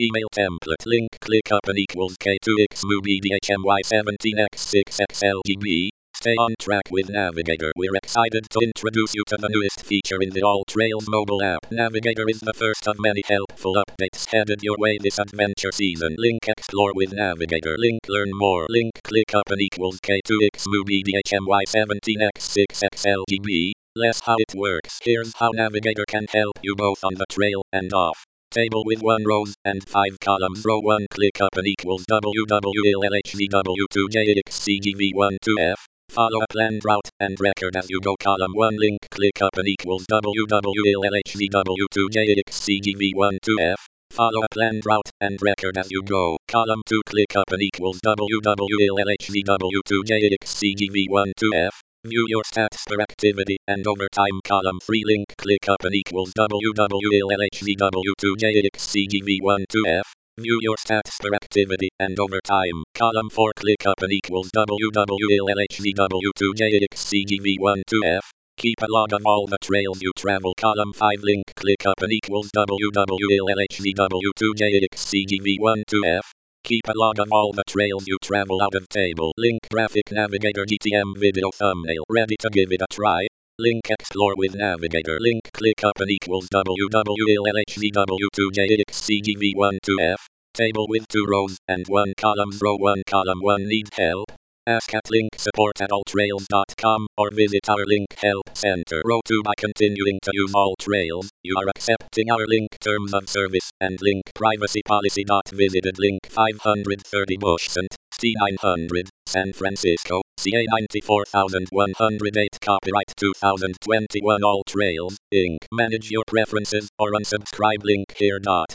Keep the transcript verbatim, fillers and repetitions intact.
Email template link click up and equals K two X M U B D H M Y seventeen X six X L G B. Stay on track with Navigator. We're excited to introduce you to the newest feature in the AllTrails mobile app. Navigator is the first of many helpful updates headed your way this adventure season. Link explore with Navigator. Link learn more. Link click up and equals K two X M U B D H M Y seventeen X six X L G B. Less how it works. Here's how Navigator can help you both on the trail and off. Table with one rows and five columns. Row one click up and equals W W L H V W two J X C G V one two F. Follow a planned route and record as you go. Column one link click up and equals W W L H V W two J X C G V one two F. Follow a planned route and record as you go. Column two click up and equals W W L H V W two J X C G V one two F. View your stats per activity and overtime. Column three link click up and equals W W L H V W two J X C G V one two F. View your stats per activity and overtime. Column four click up and equals W W L H V W two J X C G V one two F. Keep a log of all the trails you travel. Column five link click up and equals W W L H V W two J X C G V one two F. Keep a log of all the trails you travel. Out of table. Link graphic Navigator G T M video thumbnail. Ready to give it a try? Link explore with Navigator. Link click up and equals W W L H V W two J X C G V one two F. Table with two rows and one columns. Row one column one need help? Ask at link support at alltrails dot com or visit our link help center. Row two by continuing to use AllTrails, you are accepting our link terms of service and link privacy policy. Visited link five hundred thirty Bushcent, C nine hundred, San Francisco, C A ninety-four thousand one hundred eight. Copyright two thousand twenty-one. AllTrails, Incorporated. Manage your preferences or unsubscribe link here.